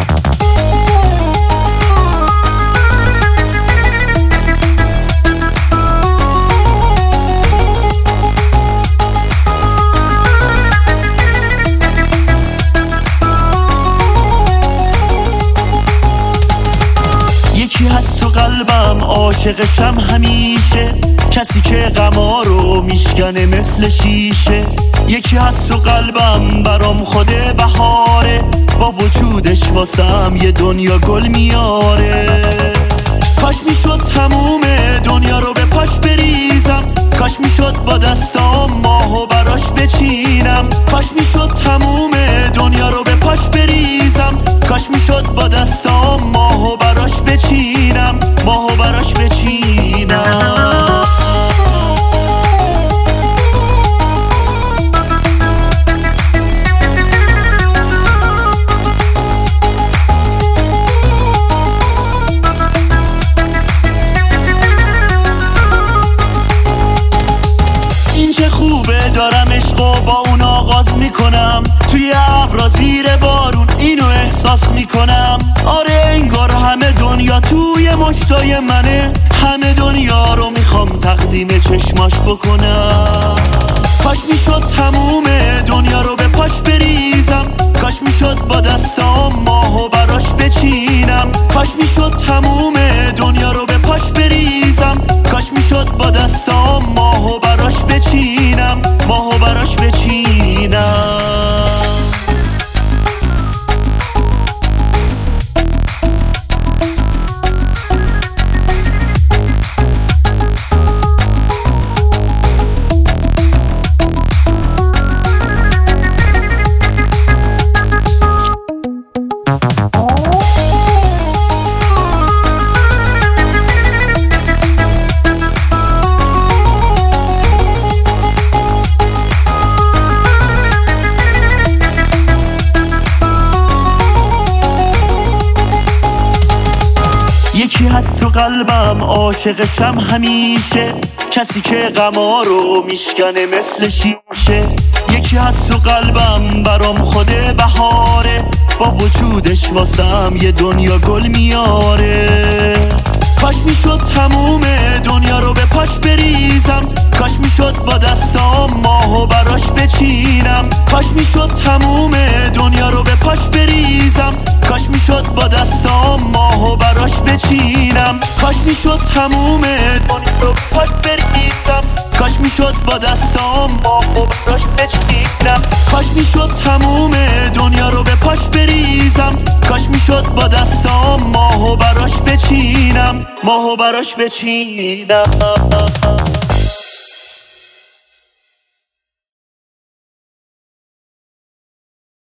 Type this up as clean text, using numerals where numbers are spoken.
یکی هست تو قلبم عاشقشم همیشه، کسی که غما رو میشکنه مثل شیشه. یکی هست تو قلبم برام خود بهاره، با وجودش واسم یه دنیا گل میاره. کاش میشد تموم دنیا رو به پاش بریزم، کاش میشد با دستام ماهو براش بچینم. کاش میشد تموم دنیا رو به پاش بریزم، کاش میشد با دستام ماهو براش بچینم، ماهو براش بچینم. خوبه دارم عشقو با اون آغاز میکنم، توی ابرا زیر بارون اینو احساس میکنم. آره انگار همه دنیا توی مشتای منه، همه دنیا رو میخوام تقدیم چشماش بکنم. کاش میشد تموم دنیا رو به پاش بریزم، کاش میشد با دستام ماهو براش بچینم. کاش میشد تموم دنیا رو به پاش بریزم، کاش میشد با دستام ماهو براش بچینم، ماهو براش بچینم. یکی هست تو قلبم عاشقشم همیشه، کسی که غما رو میشکنه مثل شیشه. یکی هست تو قلبم برام خود بهاره، با وجودش واسم یه دنیا گل میاره. کاش میشد تموم دنیا رو به پاش بریزم، کاش میشد با دستام ماهو براش بچینم. کاش میشد تموم دنیا رو به پاش بریزم، کاش میشد با دستام ماهو براش بچینم. کاش میشد تموم دنیا رو به پاش بریزم، کاش میشد با دستام ماهو براش بچینم. کاش میشد تموم دنیا رو به پاش بریزم، کاش میشد با دستام ماهو براش بچینم، ماهو براش بچینم.